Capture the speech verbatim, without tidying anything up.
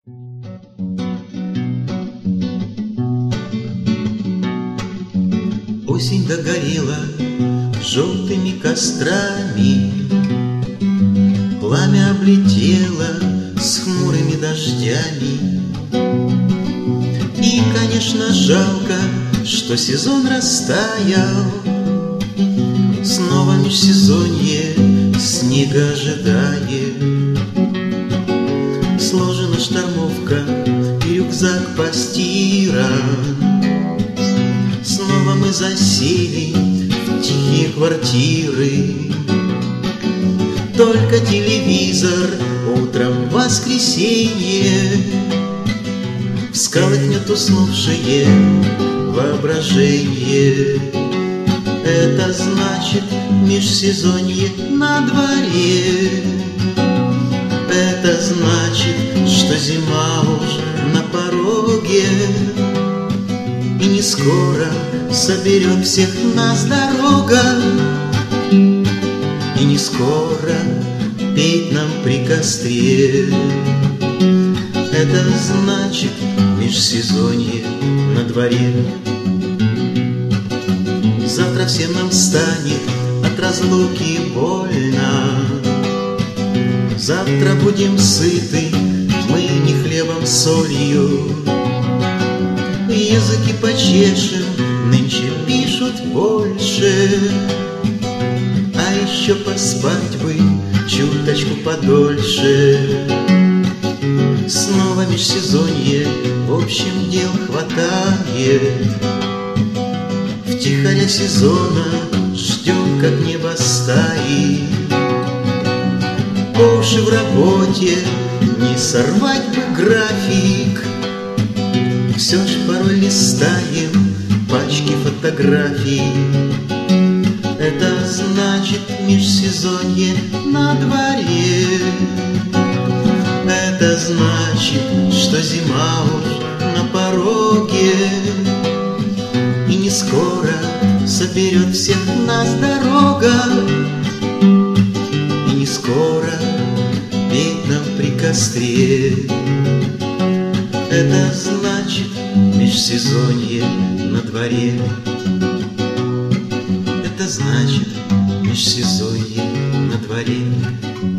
Осень догорела желтыми кострами, пламя облетело с хмурыми дождями. И, конечно, жалко, что сезон растаял. Снова межсезонье снега ожидает. Сложена штормовка и рюкзак постиран. Снова мы засели в тихие квартиры. Только телевизор утром в воскресенье всколыхнет уснувшее воображение. Это значит межсезонье на дворе. Это значит, что зима уж на пороге. И не скоро соберет всех нас дорога. И не скоро петь нам при костре. Это значит межсезонье на дворе. Завтра всем нам станет от разлуки больно. Завтра будем сыты мы не хлебом, солью. Языки почешем, нынче пишут больше. А еще поспать бы чуточку подольше. Снова межсезонье, в общем, дел хватает. Втихаря сезона ждем, как небо стаи. По уши в работе, не сорвать бы график. Все ж порой листаем пачки фотографий. Это значит межсезонье на дворе. Это значит, что зима уж на пороге. И не скоро соберет всех нас дорога. И не скоро петь нам при костре. Это значит межсезонье на дворе. Это значит межсезонье на дворе.